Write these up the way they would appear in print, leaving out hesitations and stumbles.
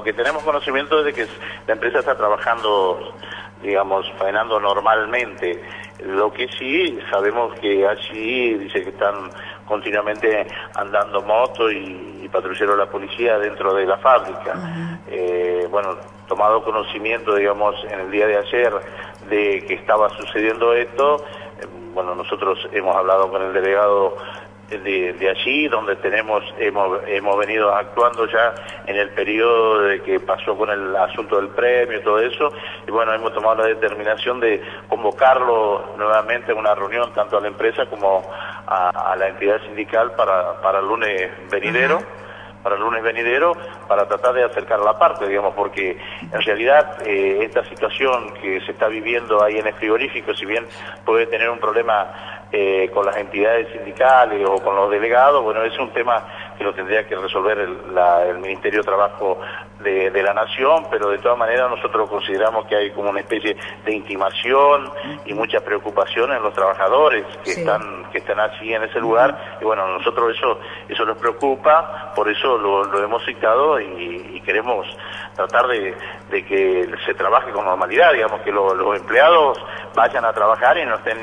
que tenemos conocimiento es de que la empresa está trabajando, digamos, faenando normalmente. Lo que sí, sabemos que allí dice que están continuamente andando motos y patrulleros de la policía dentro de la fábrica. Bueno, tomado conocimiento, digamos, en el día de ayer de que estaba sucediendo esto, bueno, nosotros hemos hablado con el delegado de allí, donde hemos venido actuando ya en el periodo de que pasó con el asunto del premio y todo eso, y bueno, hemos tomado la determinación de convocarlo nuevamente a una reunión, tanto a la empresa como a la entidad sindical para el lunes venidero. Para tratar de acercar la parte, digamos, porque en realidad esta situación que se está viviendo ahí en el frigorífico, si bien puede tener un problema con las entidades sindicales o con los delegados, bueno, es un tema que lo tendría que resolver el Ministerio de Trabajo de la Nación, pero de todas maneras nosotros consideramos que hay como una especie de intimación y mucha preocupación en los trabajadores que están allí en ese lugar, y bueno, a nosotros eso nos preocupa, por eso lo hemos citado y queremos tratar de que se trabaje con normalidad, digamos, que los empleados vayan a trabajar y no estén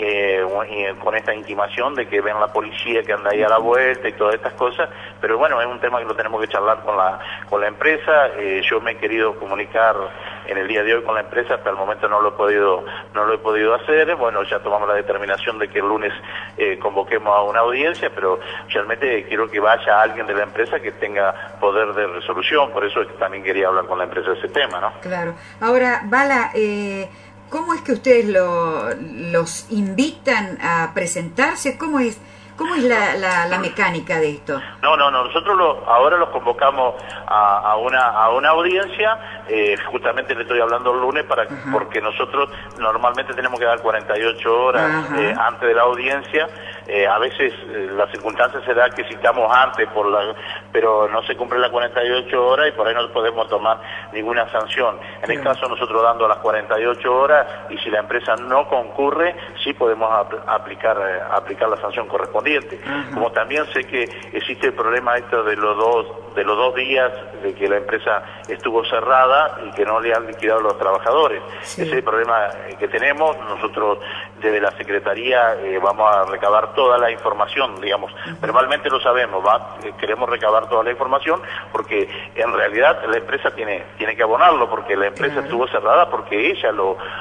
con esta intimación de que ven la policía que anda ahí a la vuelta y todas estas cosas, pero bueno, es un tema que lo tenemos que charlar con la empresa. Yo me he querido comunicar en el día de hoy con la empresa, hasta el momento no lo he podido hacer. Bueno, ya tomamos la determinación de que el lunes convoquemos a una audiencia, pero realmente quiero que vaya alguien de la empresa que tenga poder de resolución, por eso es que también quería hablar con la empresa de ese tema, ¿no? Claro. Ahora, Bala, ¿cómo es que ustedes los invitan a presentarse? ¿Cómo es la mecánica de esto? No, nosotros ahora los convocamos a una audiencia, justamente le estoy hablando el lunes porque nosotros normalmente tenemos que dar 48 horas antes de la audiencia. A veces las circunstancias se da que citamos antes, pero no se cumple las 48 horas y por ahí no podemos tomar ninguna sanción. En el caso nosotros dando las 48 horas, y si la empresa no concurre, sí podemos aplicar la sanción correspondiente. Como también sé que existe el problema esto de los dos días de que la empresa estuvo cerrada y que no le han liquidado a los trabajadores. Ese es el problema que tenemos. Nosotros desde la Secretaría vamos a recabar toda la información, digamos, verbalmente lo sabemos, queremos recabar toda la información porque en realidad la empresa tiene que abonarlo, porque la empresa estuvo cerrada porque ella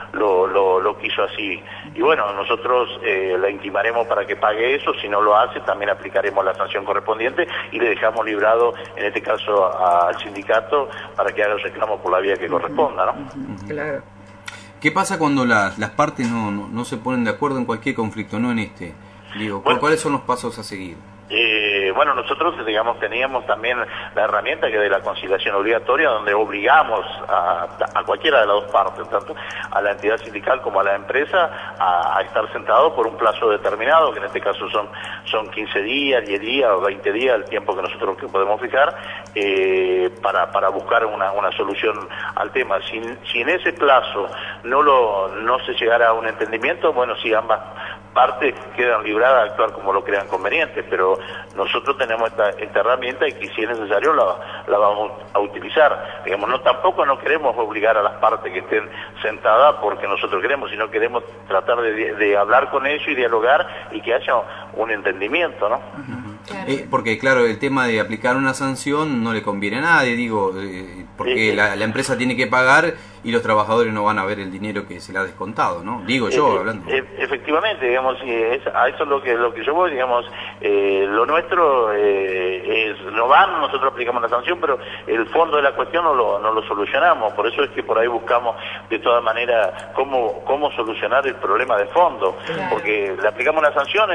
lo quiso así. Y bueno, nosotros la intimaremos para que pague eso. Si no lo hace, también aplicaremos la sanción correspondiente y le dejamos librado, en este caso al sindicato, para que haga el reclamo por la vía que corresponda, ¿no? Claro. ¿Qué pasa cuando las partes no se ponen de acuerdo en cualquier conflicto, no en este? Digo, bueno, ¿cuáles son los pasos a seguir? Bueno, nosotros, digamos, teníamos también la herramienta que de la conciliación obligatoria, donde obligamos a cualquiera de las dos partes, tanto a la entidad sindical como a la empresa, a estar sentados por un plazo determinado, que en este caso son 15 días, 10 días o 20 días, el tiempo que nosotros podemos fijar, para buscar una solución al tema. Si en ese plazo no se llegara a un entendimiento, bueno, si ambas partes quedan libradas de actuar como lo crean conveniente, pero nosotros tenemos esta herramienta y que si es necesario la vamos a utilizar. Digamos, tampoco no queremos obligar a las partes que estén sentadas porque nosotros queremos, sino queremos tratar de hablar con ellos y dialogar y que haya un entendimiento, ¿no? Claro. Porque claro, el tema de aplicar una sanción no le conviene a nadie, digo, porque la empresa tiene que pagar y los trabajadores no van a ver el dinero que se le ha descontado, ¿no? Digo yo, hablando. Efectivamente, digamos, a eso es lo que yo voy, digamos, lo nuestro es, nosotros aplicamos la sanción, pero el fondo de la cuestión no lo solucionamos, por eso es que por ahí buscamos de todas maneras cómo solucionar el problema de fondo, porque le aplicamos una sanción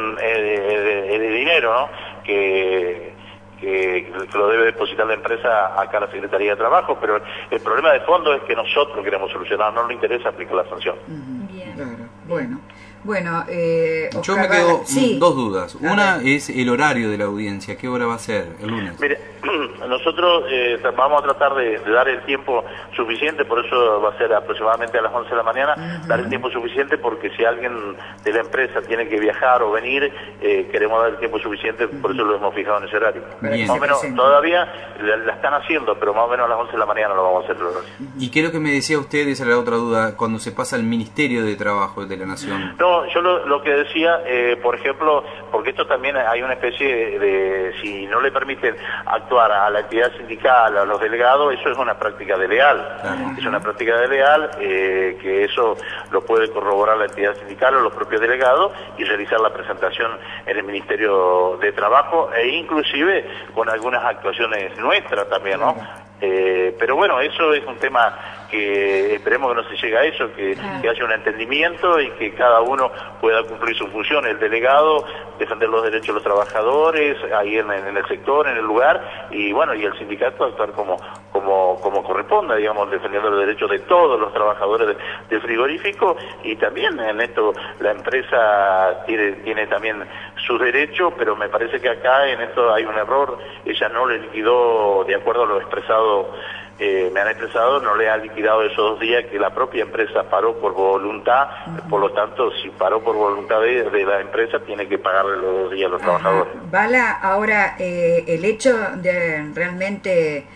es de dinero, ¿no? Que lo debe depositar la empresa acá a la Secretaría de Trabajo, pero el problema de fondo es que nosotros queremos solucionar, no nos interesa aplicar la sanción. Bien. Claro. Bueno. Bueno, Yo Oscar me quedo Bala, sí. dos dudas. A Una ver. es el horario de la audiencia. ¿Qué hora va a ser el lunes? Mire, nosotros vamos a tratar de dar el tiempo suficiente, por eso va a ser aproximadamente a las 11 de la mañana, dar el tiempo suficiente porque si alguien de la empresa tiene que viajar o venir, queremos dar el tiempo suficiente, por eso lo hemos fijado en ese horario. Bien. Más o menos, todavía la están haciendo, pero más o menos a las 11 de la mañana lo vamos a hacer. ¿Y qué es lo que me decía usted? Esa era la otra duda, cuando se pasa al Ministerio de Trabajo de la Nación. No, yo lo que decía, por ejemplo, porque esto también hay una especie de, si no le permiten actuar a la entidad sindical, a los delegados, eso es una práctica desleal. Claro. Es una práctica desleal, que eso lo puede corroborar la entidad sindical o los propios delegados y realizar la presentación en el Ministerio de Trabajo e inclusive con algunas actuaciones nuestras también, ¿no? Pero bueno, eso es un tema que esperemos que no se llegue a eso, que haya un entendimiento y que cada uno pueda cumplir su función. El delegado, defender los derechos de los trabajadores, ahí en el sector, en el lugar, y bueno, y el sindicato actuar como corresponda, digamos, defendiendo los derechos de todos los trabajadores del frigorífico, y también en esto la empresa tiene también sus derechos, pero me parece que acá en esto hay un error. Ella no le liquidó, de acuerdo a lo expresado, me han expresado, no le ha liquidado esos 2 días que la propia empresa paró por voluntad. Por lo tanto, si paró por voluntad de la empresa, tiene que pagarle los 2 días a los trabajadores. Bala, ahora el hecho de realmente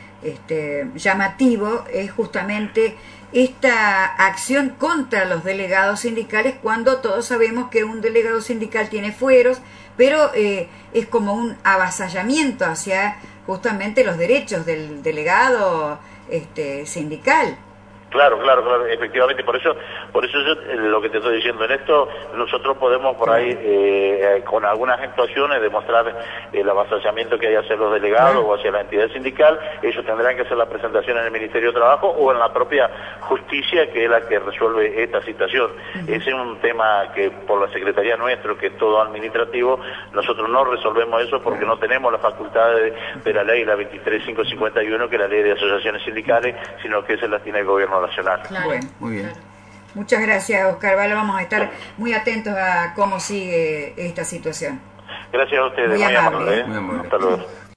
llamativo es justamente esta acción contra los delegados sindicales, cuando todos sabemos que un delegado sindical tiene fueros, pero es como un avasallamiento hacia justamente los derechos del delegado sindical. Claro, efectivamente, por eso yo lo que te estoy diciendo en esto, nosotros podemos por ahí con algunas actuaciones demostrar el avasallamiento que hay hacia los delegados o hacia la entidad sindical. Ellos tendrán que hacer la presentación en el Ministerio de Trabajo o en la propia justicia, que es la que resuelve esta situación. Ese es un tema que por la Secretaría nuestro, que es todo administrativo, nosotros no resolvemos eso porque no tenemos la facultad de la ley, la 23551, que es la ley de asociaciones sindicales, sino que esa la tiene el gobierno nacional. Claro, bueno, muy bien. Claro. Muchas gracias, Oscar Bala. Vamos a estar muy atentos a cómo sigue esta situación. Gracias a ustedes. Muy amable. Muy amable. Hasta luego.